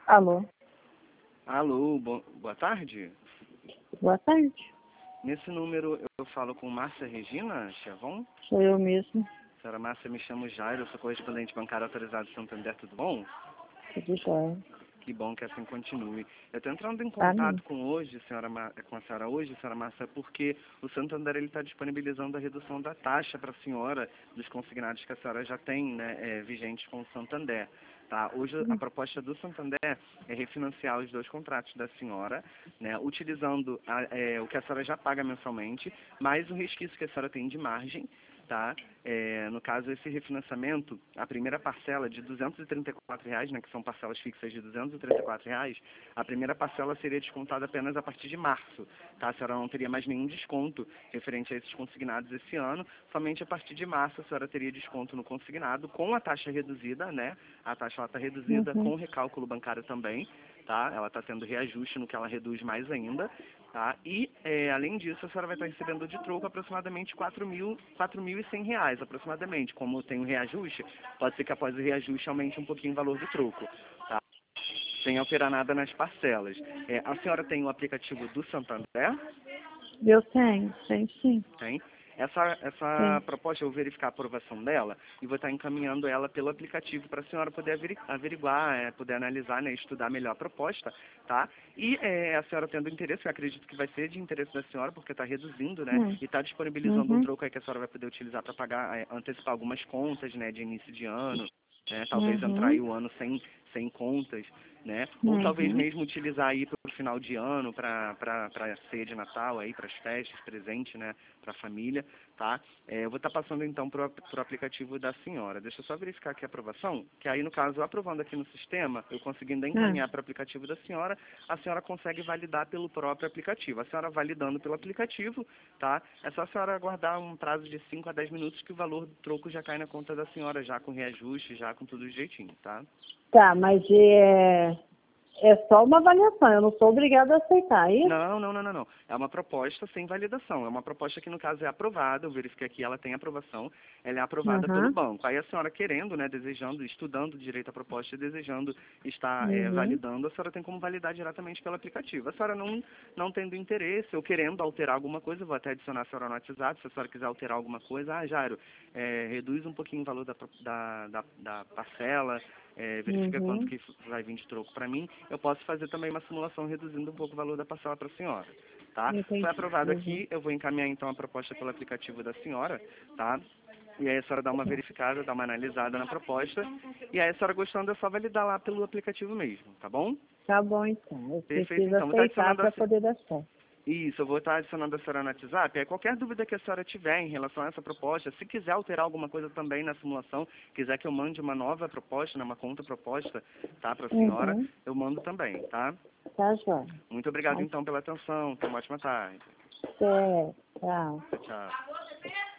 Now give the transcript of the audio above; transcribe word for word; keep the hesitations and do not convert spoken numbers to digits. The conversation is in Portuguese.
Alô? Alô, bo boa tarde. Boa tarde. Nesse número eu falo com Márcia Regina Chevon. Sou eu mesmo. Senhora Márcia, me chamo Jairo, eu sou correspondente bancário autorizado de Santander, tudo bom? Tudo jóia. Que bom que assim continue. Eu estou entrando em Amém. contato com hoje, senhora Ma com a senhora hoje, senhora Márcia, porque o Santander está disponibilizando a redução da taxa para a senhora dos consignados que a senhora já tem, né, é, vigentes com o Santander. Tá? Hoje a proposta do Santander é refinanciar os dois contratos da senhora, né, utilizando a, é, o que a senhora já paga mensalmente, mais o resquício que a senhora tem de margem. Tá? É, no caso, esse refinanciamento, a primeira parcela de duzentos e trinta e quatro reais, né, que são parcelas fixas de duzentos e trinta e quatro reais, a primeira parcela seria descontada apenas a partir de março. Tá? A senhora não teria mais nenhum desconto referente a esses consignados esse ano, somente a partir de março a senhora teria desconto no consignado, com a taxa reduzida, né? A taxa está reduzida Uhum. com recálculo bancário também. Tá? Ela está tendo reajuste no que ela reduz mais ainda. Tá? E, é, além disso, a senhora vai estar recebendo de troco aproximadamente quatro mil e cem reais, aproximadamente. Como tem um reajuste, pode ser que após o reajuste aumente um pouquinho o valor do troco. Tá? Sem alterar nada nas parcelas. É, a senhora tem o aplicativo do Santander? Eu tenho, tenho sim. Tem. Essa, essa Tem. proposta, eu vou verificar a aprovação dela e vou estar encaminhando ela pelo aplicativo para a senhora poder averi averiguar, é, poder analisar, né, estudar melhor a proposta, tá? E é, a senhora tendo interesse, eu acredito que vai ser de interesse da senhora, porque está reduzindo, né, Hum. e está disponibilizando um Uhum. troco aí que a senhora vai poder utilizar para pagar, é, antecipar algumas contas, né, de início de ano, né, talvez entrar aí Uhum. o ano sem, sem contas, né, ou talvez Uhum. mesmo utilizar aí para o final de ano, para a ceia de Natal, aí para as festas, presente, né, para a família, tá? É, eu vou estar passando então para o aplicativo da senhora. Deixa eu só verificar aqui a aprovação, que aí no caso, aprovando aqui no sistema, eu conseguindo Hum. encaminhar para o aplicativo da senhora, a senhora consegue validar pelo próprio aplicativo. A senhora validando pelo aplicativo, tá? É só a senhora aguardar um prazo de cinco a dez minutos que o valor do troco já cai na conta da senhora, já com reajuste, já com tudo direitinho, tá? Tá, mas é, é só uma avaliação, eu não sou obrigada a aceitar, é isso? Não, não, não, não, não. É uma proposta sem validação. É uma proposta que, no caso, é aprovada. Eu verifiquei aqui, ela tem aprovação. Ela é aprovada pelo Uhum. banco. Aí a senhora querendo, né, desejando, estudando direito à proposta e desejando estar é, Uhum. validando, a senhora tem como validar diretamente pelo aplicativo. A senhora não, não tendo interesse ou querendo alterar alguma coisa, eu vou até adicionar a senhora no WhatsApp. Se a senhora quiser alterar alguma coisa, ah, Jairo, é, reduz um pouquinho o valor da, da, da, da parcela, é, verifica quanto Uhum. que vai vir de troco para mim, eu posso fazer também uma simulação reduzindo um pouco o valor da parcela para a senhora, tá? Entendi. Foi aprovado Uhum. aqui, eu vou encaminhar então a proposta pelo aplicativo da senhora, tá? E aí a senhora dá uma verificada, dá uma analisada na proposta, e aí a senhora gostando é só validar lá pelo aplicativo mesmo, tá bom? Tá bom, então. Eu Perfeito, preciso então. Vou estar aceitar adicionando a, para se- poder dar certo. isso, eu vou estar adicionando a senhora no WhatsApp. Aí qualquer dúvida que a senhora tiver em relação a essa proposta, se quiser alterar alguma coisa também na simulação, quiser que eu mande uma nova proposta, né, uma conta proposta, tá, para a senhora, Uhum. eu mando também, tá? Tá, joia. Muito obrigado Tá. então pela atenção. Tenha uma ótima tarde. Certo. Tchau. Tchau, tchau.